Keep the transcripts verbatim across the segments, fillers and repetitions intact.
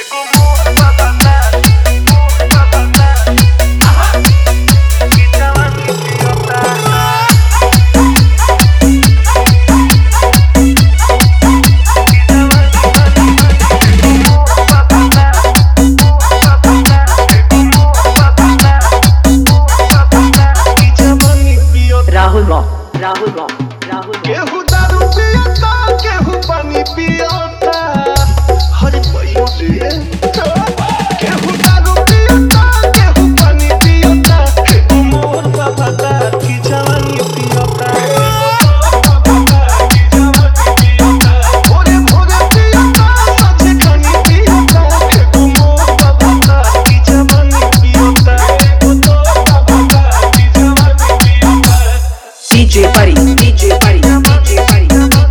राहुल राहुल राहुल केहू दारू पियता केहू पानी पियता हरे भैया रे केहू दारू पियता केहू पानी पियता केहू मोर बाबा दा की जवानी पियता भोरे भोरे पियता सजे खानी पियता केहू मोर बाबा दा की जवानी पियता डीजे परी डीजे परी डीजे परी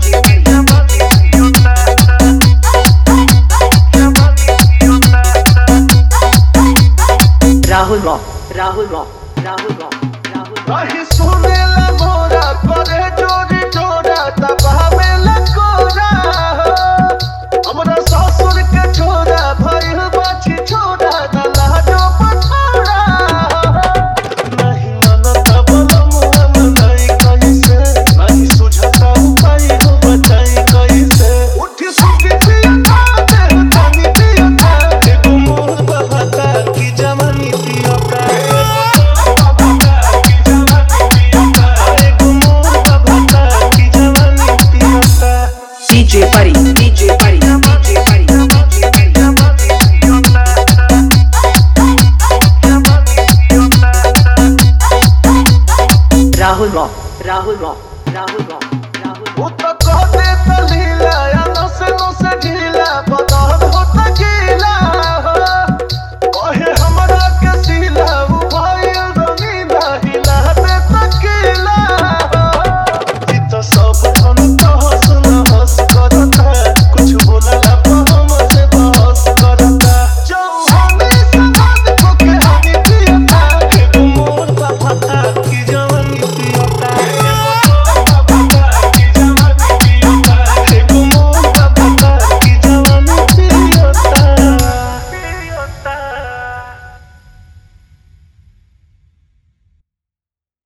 राहुल राहुल राहुल राहुल रही सुनेला मोरा करे जोरी जोरा दबावेला कोरा हमरा ससुर के छोरा भइल बाछी छोरा दला जो पछोरा नहीं मनता बोलमुआ मनाई कैसे नहीं सुझता उपाय हो बचाई कैसे उठी सुगी पियता देह जानी पियता एगो मोर बहता की जवानी पियता डीजे परी डीजे परी डीजे परी राहुल राहुल राहुल